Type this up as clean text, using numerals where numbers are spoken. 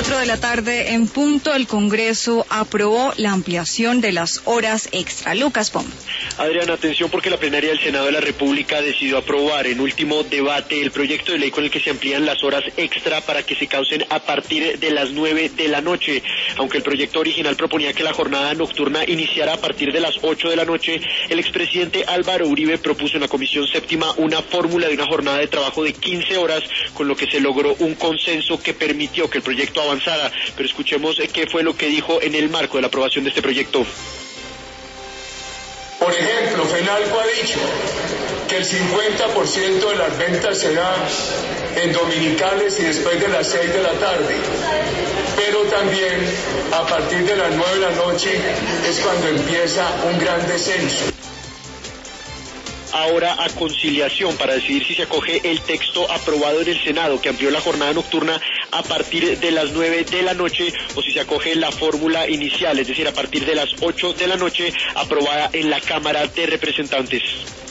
4 de la tarde en punto, el Congreso aprobó la ampliación de las horas extra. Lucas Pom. Adrián, atención porque la plenaria del Senado de la República decidió aprobar en último debate el proyecto de ley con el que se amplían las horas extra para que se causen a partir de las 9 de la noche. Aunque el proyecto original proponía que la jornada nocturna iniciara a partir de las 8 de la noche, el expresidente Álvaro Uribe propuso en la Comisión Séptima una fórmula de una jornada de trabajo de 15 horas, con lo que se logró un consenso que permitió que el proyecto avanzara. Pero escuchemos qué fue lo que dijo en el marco de la aprobación de este proyecto. Por ejemplo, FENALCO ha dicho que el 50% de las ventas será en dominicales y después de las 6 de la tarde, pero también a partir de las 9 de la noche es cuando empieza un gran descenso. Ahora a conciliación para decidir si se acoge el texto aprobado en el Senado que amplió la jornada nocturna a partir de las 9 de la noche o si se acoge la fórmula inicial, es decir, a partir de las 8 de la noche aprobada en la Cámara de Representantes.